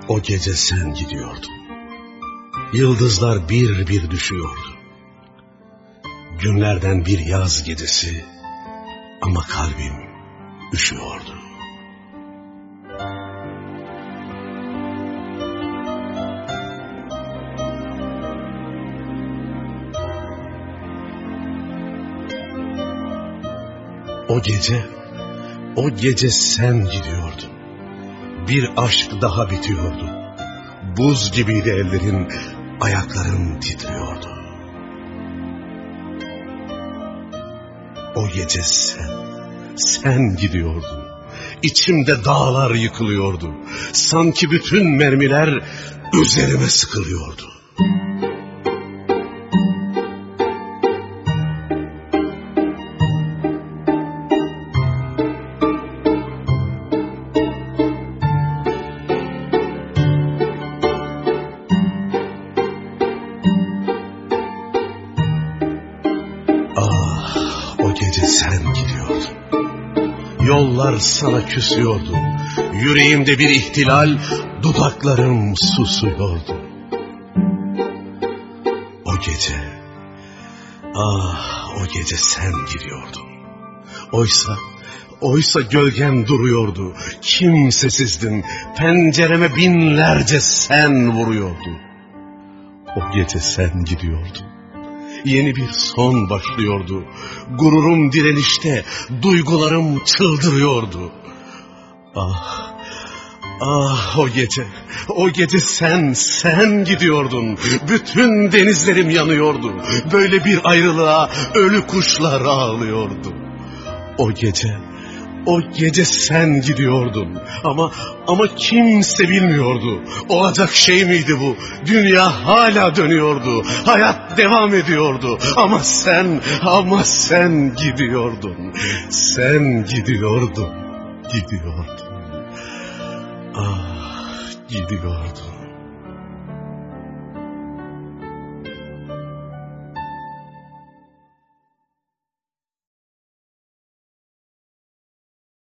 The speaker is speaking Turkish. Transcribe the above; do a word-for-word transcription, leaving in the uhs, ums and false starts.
O gece sen gidiyordun. Yıldızlar bir bir düşüyordu. Günlerden bir yaz gecesi ama kalbim üşüyordu. O gece, o gece sen gidiyordun. Bir aşk daha bitiyordu. Buz gibiydi ellerin, ayakların titriyordu. O gece sen, sen gidiyordun. İçimde dağlar yıkılıyordu. Sanki bütün mermiler üzerime sıkılıyordu. Sen gidiyordun. Yollar sana küsüyordu. Yüreğimde bir ihtilal, dudaklarım susuyordu. O gece, ah o gece sen gidiyordun. Oysa, oysa gölgem duruyordu. Kimsesizdim. Pencereme binlerce sen vuruyordu. O gece sen gidiyordun. Yeni bir son başlıyordu. Gururum direnişte, duygularım çıldırıyordu. Ah, ah o gece, o gece sen, sen gidiyordun. Bütün denizlerim yanıyordu. Böyle bir ayrılığa ölü kuşlar ağlıyordu. O gece, o gece sen gidiyordun. Ama, ama kimse bilmiyordu. Olacak şey miydi bu? Dünya hala dönüyordu. Hayat devam ediyordu. Ama sen, ama sen gidiyordun. Sen gidiyordun. Gidiyordun. Ah, gidiyordun.